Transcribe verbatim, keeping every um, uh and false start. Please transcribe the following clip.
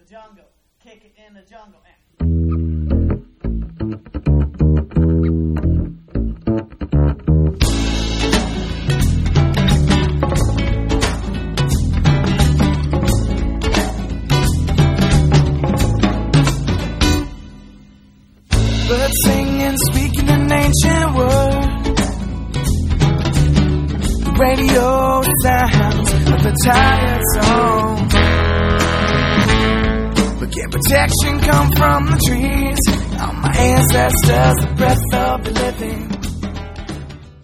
jungle, kick it in the jungle. Birds singing, speaking an ancient word. The radio sounds of a tired song. But can protection come from the trees? All my ancestors, the breath of the living.